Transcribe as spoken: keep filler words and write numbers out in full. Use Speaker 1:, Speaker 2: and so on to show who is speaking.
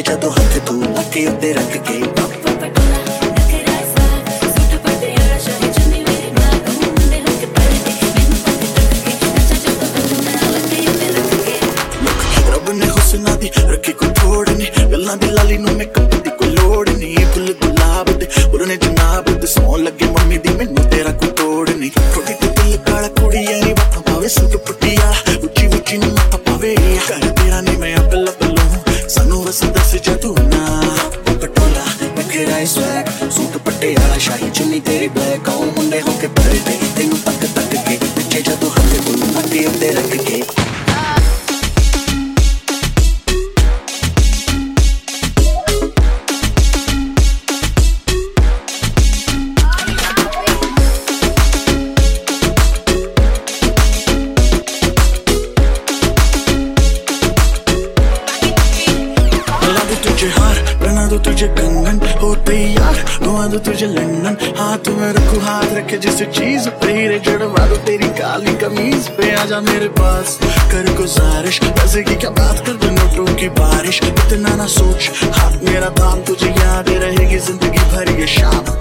Speaker 1: ਜਦੋਂ ਹੱਥ ਤੂੰ ਲੱਕੇ ਉੱਤੇ ਰੱਖ ਕੇ हुस्ना दी रखी कोई थोड़ नहीं गल्लां दी लाली नूं मेकअप दी कोई लोड़ नहीं फुल गुलाब दे उड़ने जनाब दे सौं लगे मम्मी दी मैनू तेरा कोई तोड़ नहीं थोड़ी ते दिल काला कुड़ी आई बातां पावे सूट पट्टिया उच्ची उच्ची नूं मत्था पावे कर तेरा नहीं मैं अब लब लूं सानू बस दस जदू ना पटोला मेरा स्वैग सूट पट्टे वाला शाही चुन्नी तेरी ब्लैक आओ मुंडे होके परदे तेनू तक तक के पिछे जदू हथ तू मत्थे उत्ते रख के तुझे हार बना दो तुझे कंगन हो तैयार घुमा दो तुझे लंदन हाथ में रखूं हाथ रखे जिस चीज पे हीरे जड़वा दो तेरी काली कमीज पे आजा मेरे पास कर गुजारिश पैसे की क्या बात कर दो नोटों की बारिश इतना ना सोच हाथ मेरा थाम तुझे याद रहेगी जिंदगी भर ये शाम